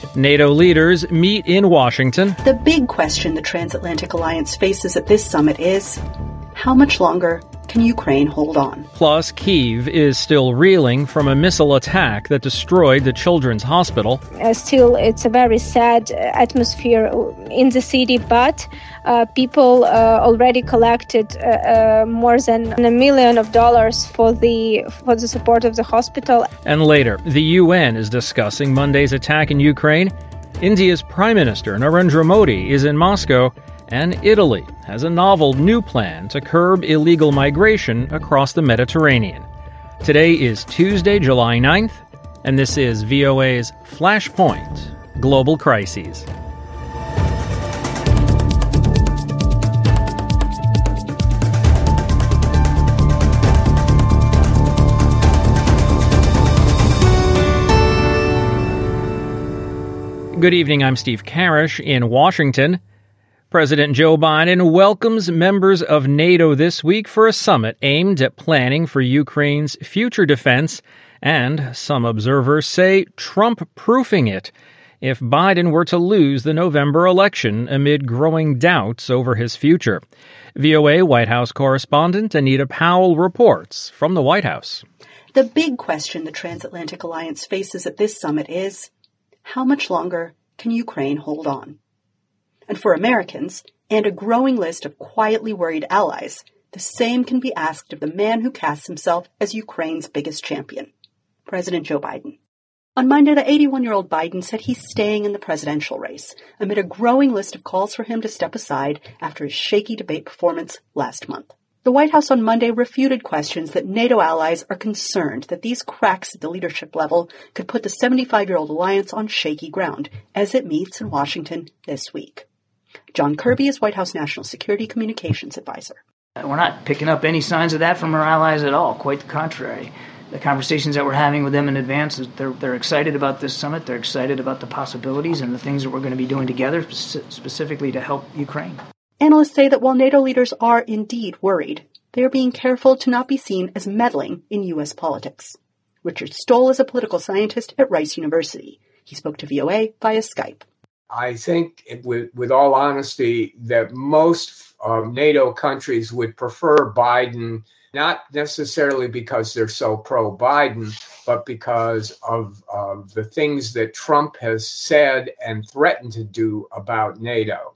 NATO leaders meet in Washington. The big question the transatlantic alliance faces at this summit is, how much longer can Ukraine hold on? Plus, Kyiv is still reeling from a missile attack that destroyed the children's hospital. Still, it's a very sad atmosphere in the city, but people already collected more than $1 million for the support of the hospital. And later, the UN is discussing Monday's attack in Ukraine. India's Prime Minister Narendra Modi is in Moscow. And Italy has a novel new plan to curb illegal migration across the Mediterranean. Today is Tuesday, July 9th, and this is VOA's Flashpoint Global Crises. Good evening, I'm Steve Karish in Washington. President Joe Biden welcomes members of NATO this week for a summit aimed at planning for Ukraine's future defense, and some observers say Trump-proofing it if Biden were to lose the November election amid growing doubts over his future. VOA White House correspondent Anita Powell reports from the White House. The big question the transatlantic alliance faces at this summit is, how much longer can Ukraine hold on? And for Americans, and a growing list of quietly worried allies, the same can be asked of the man who casts himself as Ukraine's biggest champion, President Joe Biden. On Monday, the 81-year-old Biden said he's staying in the presidential race amid a growing list of calls for him to step aside after his shaky debate performance last month. The White House on Monday refuted questions that NATO allies are concerned that these cracks at the leadership level could put the 75-year-old alliance on shaky ground as it meets in Washington this week. John Kirby is White House National Security Communications Advisor. We're not picking up any signs of that from our allies at all. Quite the contrary. The conversations that we're having with them in advance, they're excited about this summit. They're excited about the possibilities and the things that we're going to be doing together, specifically to help Ukraine. Analysts say that while NATO leaders are indeed worried, they are being careful to not be seen as meddling in U.S. politics. Richard Stoll is a political scientist at Rice University. He spoke to VOA via Skype. I think, with all honesty, that most NATO countries would prefer Biden, not necessarily because they're so pro-Biden, but because of the things that Trump has said and threatened to do about NATO.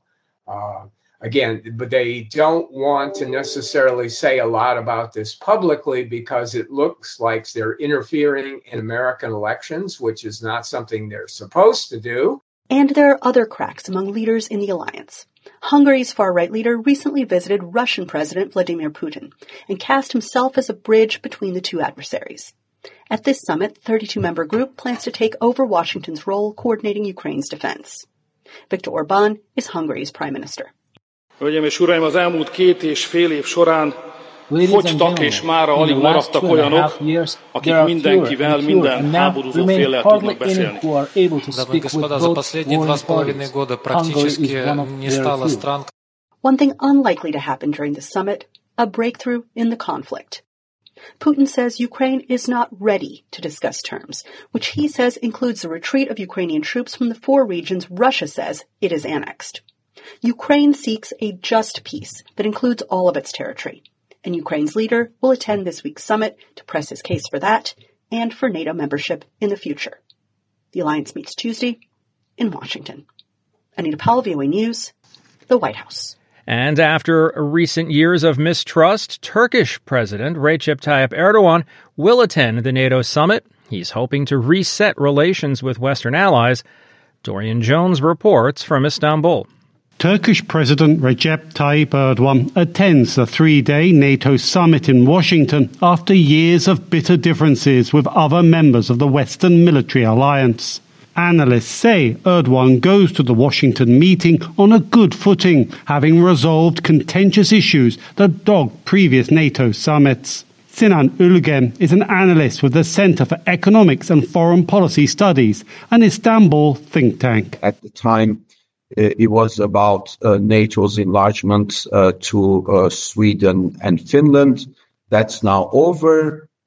But they don't want to necessarily say a lot about this publicly because it looks like they're interfering in American elections, which is not something they're supposed to do. And there are other cracks among leaders in the alliance. Hungary's far-right leader recently visited Russian President Vladimir Putin and cast himself as a bridge between the two adversaries. At this summit, the 32-member group plans to take over Washington's role coordinating Ukraine's defense. Viktor Orbán is Hungary's prime minister. Hölgyeim és uraim, az elmúlt 2,5 év során fogytak és mára alig maradtak olyanok, akik mindenkivel, minden háborúzó féllel tudnak beszélni. One thing unlikely to happen during the summit, a breakthrough in the conflict. Putin says Ukraine is not ready to discuss terms, which he says includes the retreat of Ukrainian troops from the 4 regions Russia says it has annexed. Ukraine seeks a just peace that includes all of its territory, and Ukraine's leader will attend this week's summit to press his case for that and for NATO membership in the future. The alliance meets Tuesday in Washington. Anita Powell, VOA News, the White House. And after recent years of mistrust, Turkish President Recep Tayyip Erdogan will attend the NATO summit. He's hoping to reset relations with Western allies. Dorian Jones reports from Istanbul. Turkish President Recep Tayyip Erdogan attends the 3-day NATO summit in Washington after years of bitter differences with other members of the Western military alliance. Analysts say Erdogan goes to the Washington meeting on a good footing, having resolved contentious issues that dogged previous NATO summits. Sinan Ülgen is an analyst with the Center for Economics and Foreign Policy Studies, an Istanbul think tank. At the time, it was about NATO's enlargement to Sweden and Finland. That's now over.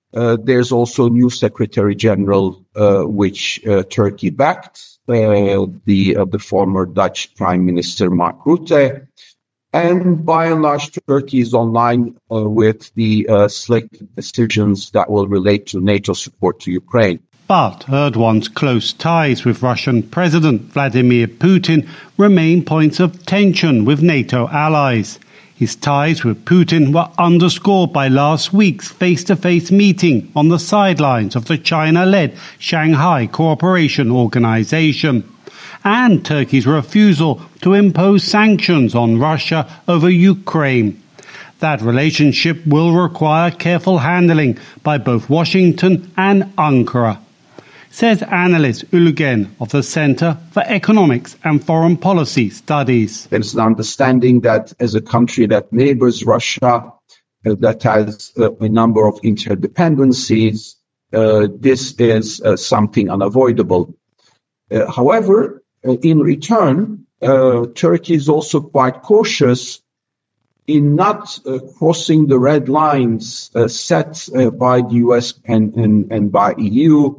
There's also new Secretary General, which Turkey backed, the former Dutch Prime Minister Mark Rutte. And by and large, Turkey is online with the slick decisions that will relate to NATO support to Ukraine. But Erdogan's close ties with Russian President Vladimir Putin remain points of tension with NATO allies. His ties with Putin were underscored by last week's face-to-face meeting on the sidelines of the China-led Shanghai Cooperation Organization, and Turkey's refusal to impose sanctions on Russia over Ukraine. That relationship will require careful handling by both Washington and Ankara, says analyst Ülgen of the Center for Economics and Foreign Policy Studies. There's an understanding that as a country that neighbors Russia, that has a number of interdependencies, this is something unavoidable. However, in return, Turkey is also quite cautious in not crossing the red lines set by the US and by EU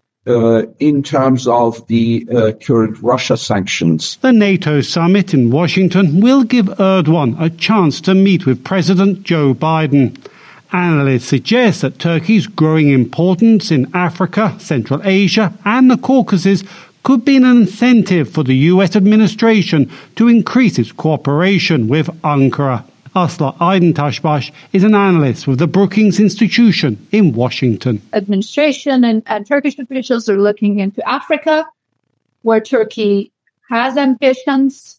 in terms of the current Russia sanctions. The NATO summit in Washington will give Erdogan a chance to meet with President Joe Biden. Analysts suggest that Turkey's growing importance in Africa, Central Asia and the Caucasus could be an incentive for the US administration to increase its cooperation with Ankara. Asla Aydin-Taşbaş is an analyst with the Brookings Institution in Washington. Administration and Turkish officials are looking into Africa, where Turkey has ambitions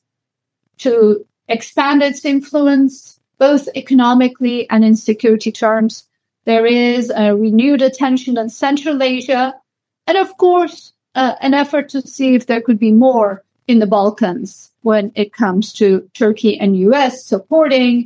to expand its influence, both economically and in security terms. There is a renewed attention in Central Asia, and of course, an effort to see if there could be more in the Balkans when it comes to Turkey and U.S. supporting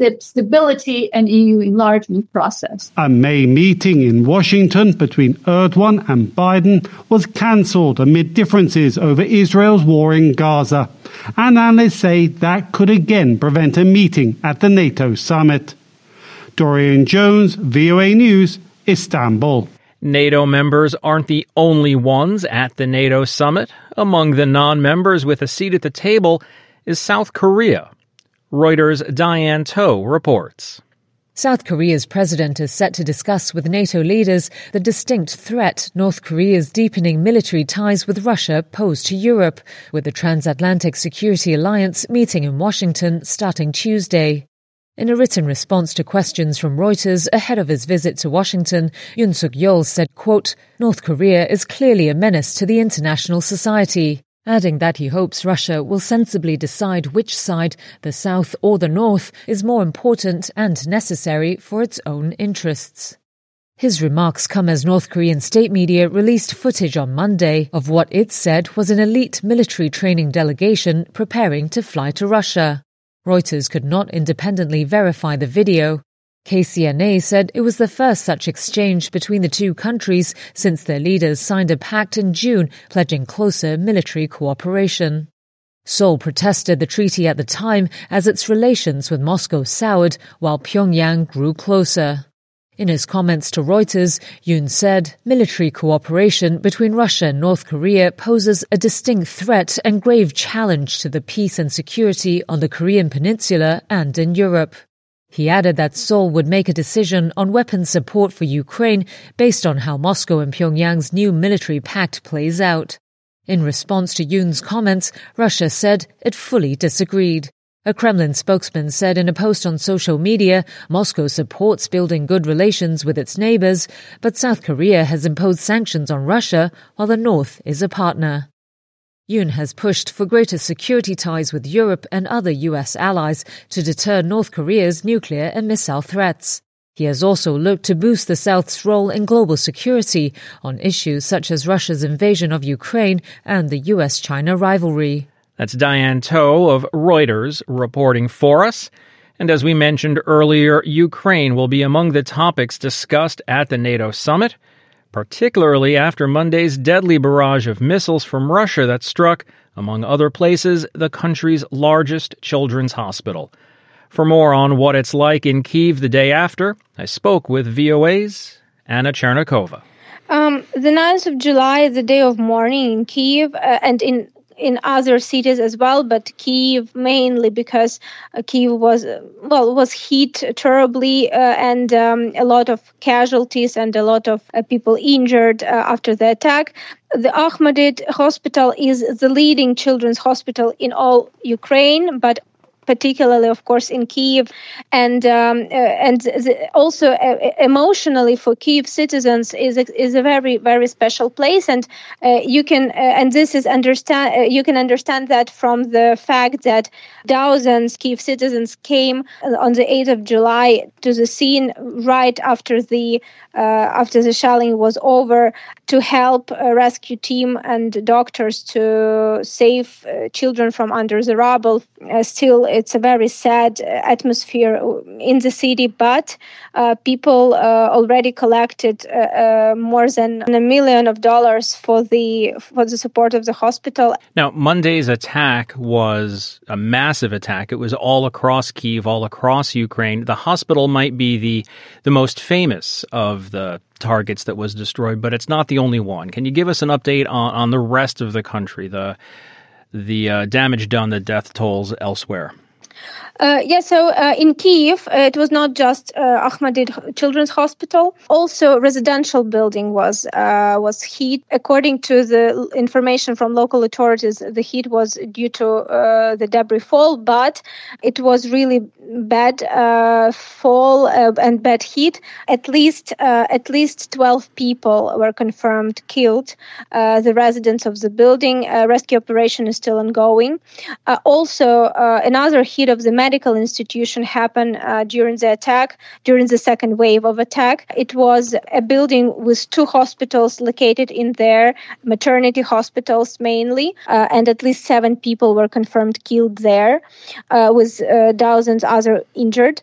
stability and EU enlargement process. A May meeting in Washington between Erdogan and Biden was cancelled amid differences over Israel's war in Gaza. And analysts say that could again prevent a meeting at the NATO summit. Dorian Jones, VOA News, Istanbul. NATO members aren't the only ones at the NATO summit. Among the non-members with a seat at the table is South Korea. Reuters' Diane To reports. South Korea's president is set to discuss with NATO leaders the distinct threat North Korea's deepening military ties with Russia pose to Europe, with the Transatlantic Security Alliance meeting in Washington starting Tuesday. In a written response to questions from Reuters ahead of his visit to Washington, Yoon Suk-yeol said, quote, "North Korea is clearly a menace to the international society," adding that he hopes Russia will sensibly decide which side, the South or the North, is more important and necessary for its own interests. His remarks come as North Korean state media released footage on Monday of what it said was an elite military training delegation preparing to fly to Russia. Reuters could not independently verify the video. KCNA said it was the first such exchange between the two countries since their leaders signed a pact in June pledging closer military cooperation. Seoul protested the treaty at the time as its relations with Moscow soured while Pyongyang grew closer. In his comments to Reuters, Yoon said, "Military cooperation between Russia and North Korea poses a distinct threat and grave challenge to the peace and security on the Korean peninsula and in Europe." He added that Seoul would make a decision on weapons support for Ukraine based on how Moscow and Pyongyang's new military pact plays out. In response to Yoon's comments, Russia said it fully disagreed. A Kremlin spokesman said in a post on social media, Moscow supports building good relations with its neighbors, but South Korea has imposed sanctions on Russia while the North is a partner. Yoon has pushed for greater security ties with Europe and other US allies to deter North Korea's nuclear and missile threats. He has also looked to boost the South's role in global security on issues such as Russia's invasion of Ukraine and the US-China rivalry. That's Diane To of Reuters reporting for us. And as we mentioned earlier, Ukraine will be among the topics discussed at the NATO summit, particularly after Monday's deadly barrage of missiles from Russia that struck, among other places, the country's largest children's hospital. For more on what it's like in Kyiv the day after, I spoke with VOA's Anna Chernikova. The 9th of July is the day of mourning in Kyiv and in other cities as well, but Kyiv mainly because Kyiv was hit terribly and a lot of casualties and a lot of people injured after the attack. The Akhmedid Hospital is the leading children's hospital in all Ukraine, but particularly, of course, in Kyiv, and also emotionally for Kyiv citizens is a very, very special place, and you can understand that from the fact that thousands Kyiv citizens came on the 8th of July to the scene right after the shelling was over to help a rescue team and doctors to save children from under the rubble. Still, it's a very sad atmosphere in the city, but people already collected more than $1 million for the support of the hospital. Now, Monday's attack was a massive attack. It was all across Kyiv, all across Ukraine. The hospital might be the most famous of the targets that was destroyed, but it's not the only one. Can you give us an update on the rest of the country, the damage done, the death tolls elsewhere? So in Kyiv, it was not just Akhmedid Children's Hospital. Also, residential building was hit. According to the information from local authorities, the hit was due to the debris fall, but it was really bad fall and bad hit. At least 12 people were confirmed killed. The residents of the building. Rescue operation is still ongoing. Also, another hit of the medical institution happened during the second wave of attack. It was a building with 2 hospitals located in there, maternity hospitals mainly, and at least 7 people were confirmed killed there, with dozens other injured.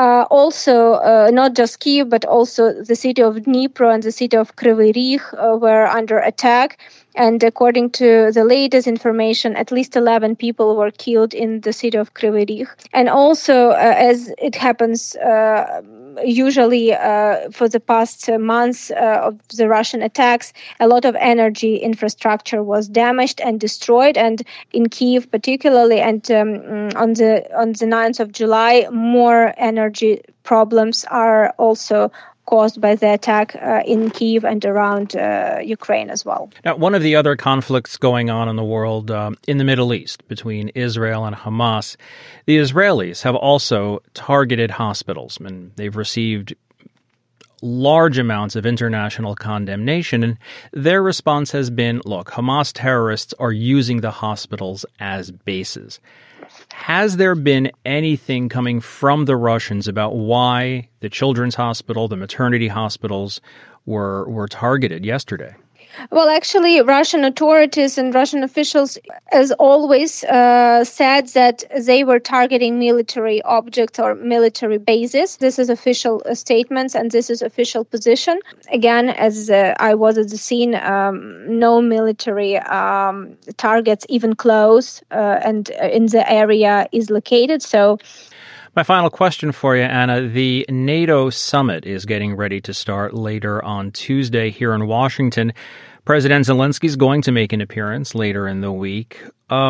Also, not just Kyiv, but also the city of Dnipro and the city of Kryvyi Rih were under attack. And according to the latest information, at least 11 people were killed in the city of Kryvyi Rih. And also, as it happens usually for the past months of the Russian attacks, a lot of energy infrastructure was damaged and destroyed. And in Kyiv particularly, and on the 9th of July, more energy problems are also caused by the attack in Kyiv and around Ukraine as well. Now, one of the other conflicts going on in the world, in the Middle East, between Israel and Hamas, the Israelis have also targeted hospitals, and they've received large amounts of international condemnation, and their response has been, look, Hamas terrorists are using the hospitals as bases. Has there been anything coming from the Russians about why the children's hospital, the maternity hospitals were targeted yesterday? Well, actually, Russian authorities and Russian officials, as always, said that they were targeting military objects or military bases. This is official statements and this is official position. Again, as I was at the scene, no military targets even close and in the area is located. So, my final question for you, Anna. The NATO summit is getting ready to start later on Tuesday here in Washington. President Zelensky is going to make an appearance later in the week.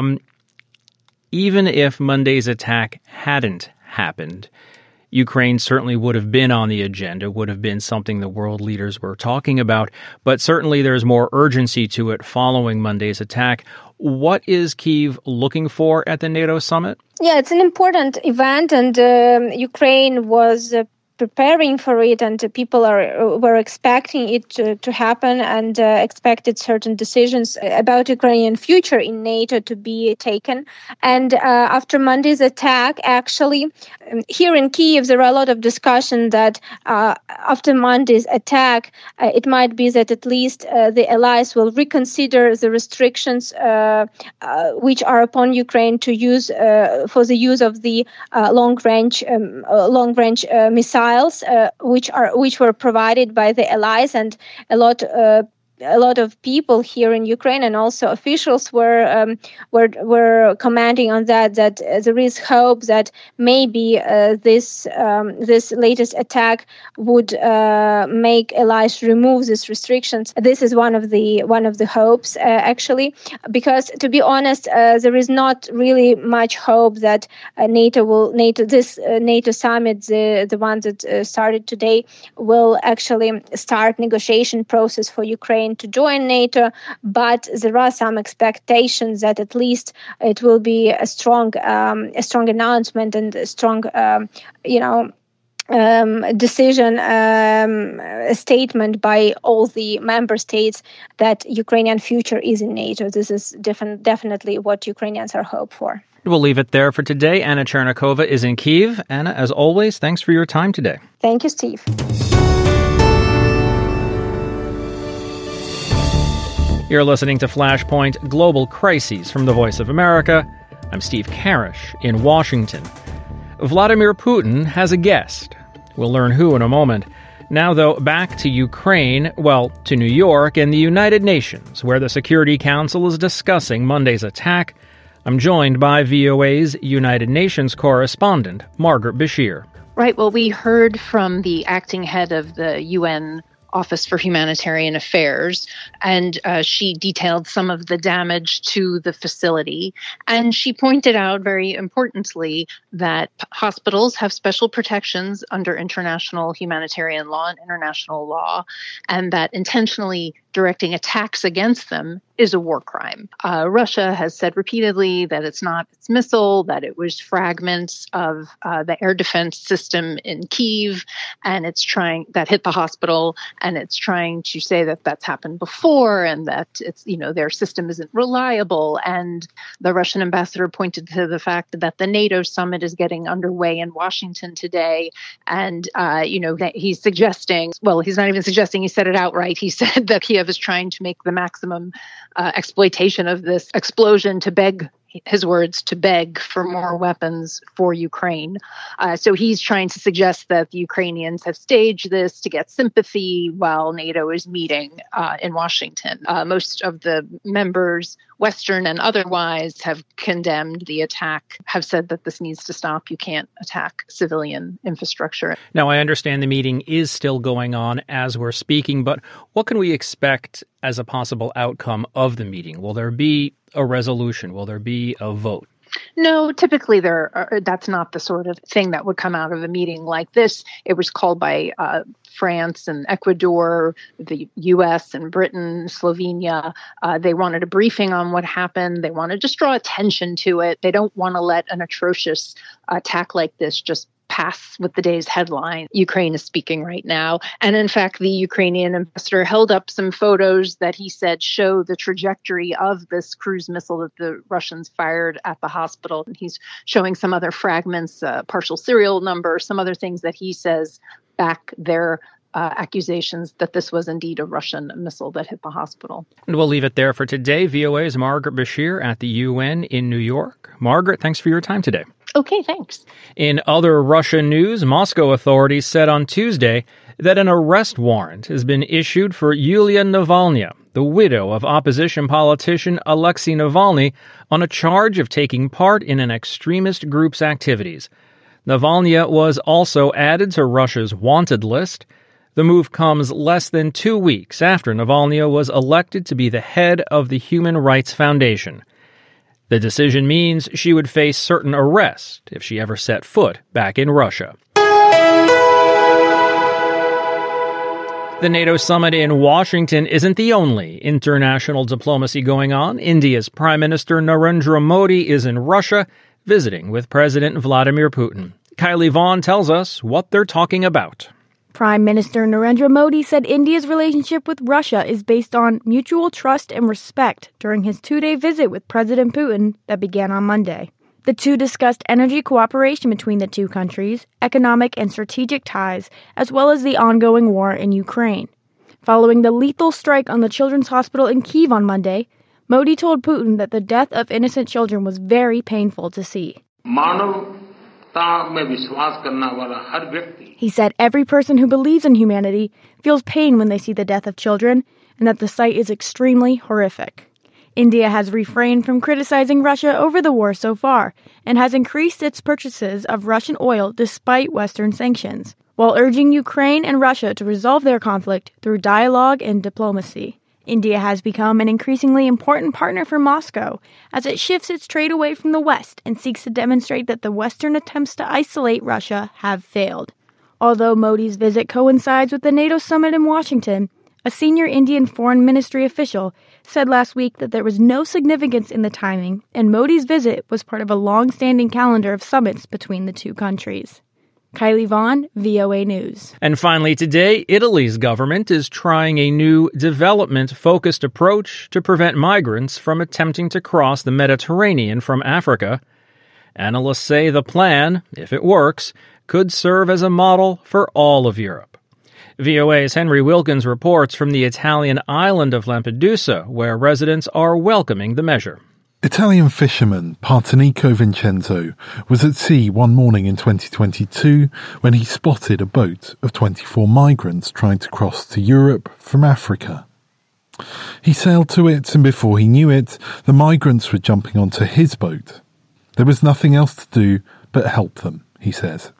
Even if Monday's attack hadn't happened, Ukraine certainly would have been on the agenda, would have been something the world leaders were talking about. But certainly there's more urgency to it following Monday's attack. What is Kyiv looking for at the NATO summit? Yeah, it's an important event, and Ukraine was preparing for it, and people were expecting it to happen and expected certain decisions about Ukrainian future in NATO to be taken. And after Monday's attack, actually, here in Kyiv, there are a lot of discussion that after Monday's attack, it might be that at least the allies will reconsider the restrictions which are upon Ukraine to use for the use of the long-range missiles, which were provided by the allies, and a lot a lot of people here in Ukraine and also officials were commenting on that there is hope that maybe this latest attack would make allies remove these restrictions. This is one of the hopes actually, because to be honest, there is not really much hope that NATO summit, the one that started today, will actually start negotiation process for Ukraine to join NATO. But there are some expectations that at least it will be a strong announcement and a strong, decision, a statement by all the member states that Ukrainian future is in NATO. This is definitely what Ukrainians are hoping for. We'll leave it there for today. Anna Chernikova is in Kyiv. Anna, as always, thanks for your time today. Thank you, Steve. You're listening to Flashpoint Global Crises from the Voice of America. I'm Steve Karish in Washington. Vladimir Putin has a guest. We'll learn who in a moment. Now, though, back to Ukraine, to New York and the United Nations, where the Security Council is discussing Monday's attack. I'm joined by VOA's United Nations correspondent, Margaret Bashir. Right. Well, we heard from the acting head of the UN Office for Humanitarian Affairs, and she detailed some of the damage to the facility. And she pointed out, very importantly, that hospitals have special protections under international humanitarian law and international law, and that intentionally directing attacks against them is a war crime. Russia has said repeatedly that it's not its missile, that it was fragments of the air defense system in Kyiv, and that hit the hospital, and it's trying to say that that's happened before, and that it's their system isn't reliable. And the Russian ambassador pointed to the fact that the NATO summit is getting underway in Washington today, and that he's suggesting, he's not even suggesting, he said it outright. He said that Kiev is trying to make the maximum exploitation of this explosion to beg, his words, to beg for more weapons for Ukraine. So he's trying to suggest that the Ukrainians have staged this to get sympathy while NATO is meeting in Washington. Most of the members, Western and otherwise, have condemned the attack, have said that this needs to stop. You can't attack civilian infrastructure. Now, I understand the meeting is still going on as we're speaking, but what can we expect as a possible outcome of the meeting? Will there be a resolution? Will there be a vote? No, typically that's not the sort of thing that would come out of a meeting like this. It was called by France and Ecuador, the U.S. and Britain, Slovenia. They wanted a briefing on what happened. They want to just draw attention to it. They don't want to let an atrocious attack like this just pass with the day's headline. Ukraine is speaking right now. And in fact, the Ukrainian ambassador held up some photos that he said show the trajectory of this cruise missile that the Russians fired at the hospital. And he's showing some other fragments, partial serial number, some other things that he says back their accusations that this was indeed a Russian missile that hit the hospital. And we'll leave it there for today. VOA's Margaret Bashir at the UN in New York. Margaret, thanks for your time today. Okay, thanks. In other Russian news, Moscow authorities said on Tuesday that an arrest warrant has been issued for Yulia Navalny, the widow of opposition politician Alexei Navalny, on a charge of taking part in an extremist group's activities. Navalny was also added to Russia's wanted list. The move comes less than 2 weeks after Navalny was elected to be the head of the Human Rights Foundation. The decision means she would face certain arrest if she ever set foot back in Russia. The NATO summit in Washington isn't the only international diplomacy going on. India's Prime Minister Narendra Modi is in Russia, visiting with President Vladimir Putin. Kylie Vaughn tells us what they're talking about. Prime Minister Narendra Modi said India's relationship with Russia is based on mutual trust and respect during his 2-day visit with President Putin that began on Monday. The two discussed energy cooperation between the two countries, economic and strategic ties, as well as the ongoing war in Ukraine. Following the lethal strike on the Children's Hospital in Kyiv on Monday, Modi told Putin that the death of innocent children was very painful to see. He said every person who believes in humanity feels pain when they see the death of children, and that the sight is extremely horrific. India has refrained from criticizing Russia over the war so far, and has increased its purchases of Russian oil despite Western sanctions, while urging Ukraine and Russia to resolve their conflict through dialogue and diplomacy. India has become an increasingly important partner for Moscow as it shifts its trade away from the West and seeks to demonstrate that the Western attempts to isolate Russia have failed. Although Modi's visit coincides with the NATO summit in Washington, a senior Indian foreign ministry official said last week that there was no significance in the timing, and Modi's visit was part of a long-standing calendar of summits between the two countries. Kylie Vaughn, VOA News. And finally today, Italy's government is trying a new development-focused approach to prevent migrants from attempting to cross the Mediterranean from Africa. Analysts say the plan, if it works, could serve as a model for all of Europe. VOA's Henry Wilkins reports from the Italian island of Lampedusa, where residents are welcoming the measure. Italian fisherman Partenico Vincenzo was at sea one morning in 2022 when he spotted a boat of 24 migrants trying to cross to Europe from Africa. He sailed to it, and before he knew it, the migrants were jumping onto his boat. There was nothing else to do but help them, he says.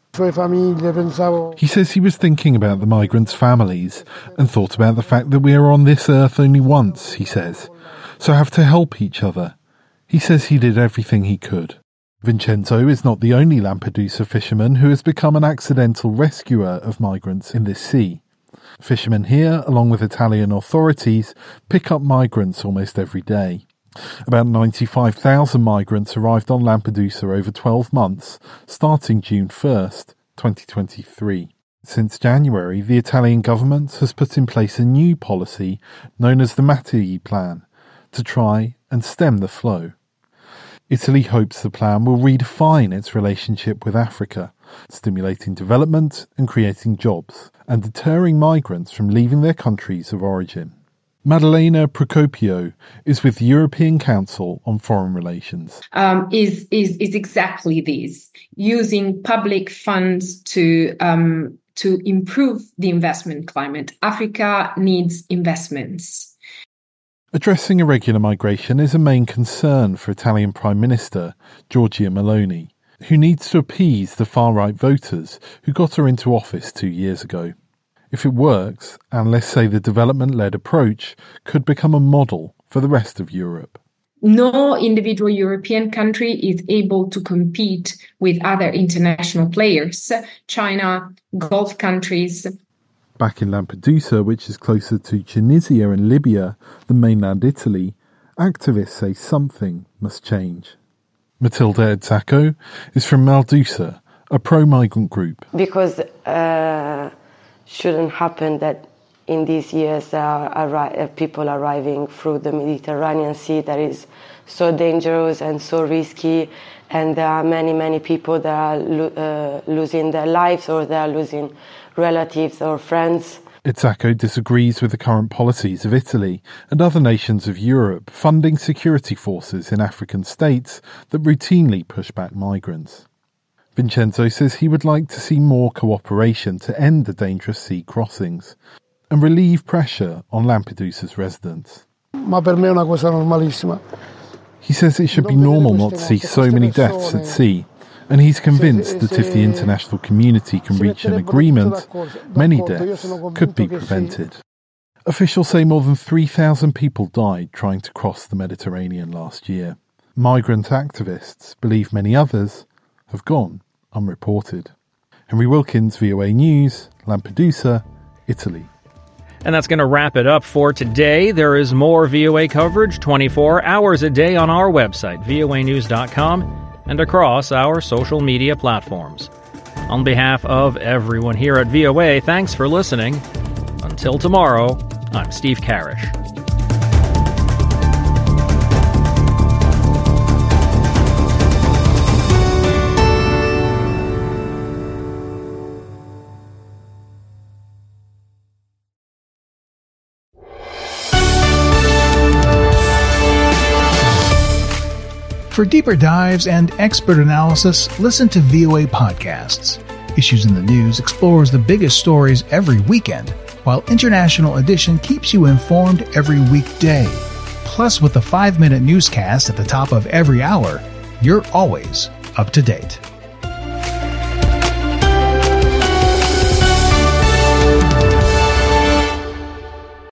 He says he was thinking about the migrants' families and thought about the fact that we are on this earth only once, he says, so have to help each other. He says he did everything he could. Vincenzo is not the only Lampedusa fisherman who has become an accidental rescuer of migrants in this sea. Fishermen here, along with Italian authorities, pick up migrants almost every day. About 95,000 migrants arrived on Lampedusa over 12 months, starting June 1st, 2023. Since January, the Italian government has put in place a new policy known as the Mattei Plan to try and stem the flow. Italy hopes the plan will redefine its relationship with Africa, stimulating development and creating jobs, and deterring migrants from leaving their countries of origin. Maddalena Procopio is with the European Council on Foreign Relations. Is exactly this, using public funds to improve the investment climate. Africa needs investments. Addressing irregular migration is a main concern for Italian Prime Minister Giorgia Meloni, who needs to appease the far-right voters who got her into office 2 years ago. If it works, analysts say the development-led approach could become a model for the rest of Europe. No individual European country is able to compete with other international players, China, Gulf countries. Back in Lampedusa, which is closer to Tunisia and Libya than mainland Italy, activists say something must change. Matilda Edzacco is from Maldusa, a pro-migrant group. Because shouldn't happen that in these years people arriving through the Mediterranean Sea that is so dangerous and so risky, and there are many people that are losing their lives, or they are losing relatives or friends. Edzacco disagrees with the current policies of Italy and other nations of Europe funding security forces in African states that routinely push back migrants. Vincenzo says he would like to see more cooperation to end the dangerous sea crossings and relieve pressure on Lampedusa's residents. He says it should be normal not to see so many deaths at sea, and he's convinced that if the international community can reach an agreement, many deaths could be prevented. Officials say more than 3,000 people died trying to cross the Mediterranean last year. Migrant activists believe many others have gone unreported. Henry Wilkins, VOA News, Lampedusa, Italy. And that's going to wrap it up for today. There is more VOA coverage 24 hours a day on our website, voanews.com, and across our social media platforms. On behalf of everyone here at VOA, thanks for listening. Until tomorrow, I'm Steve Karish. For deeper dives and expert analysis, listen to VOA Podcasts. Issues in the News explores the biggest stories every weekend, while International Edition keeps you informed every weekday. Plus, with the 5-minute newscast at the top of every hour, you're always up to date.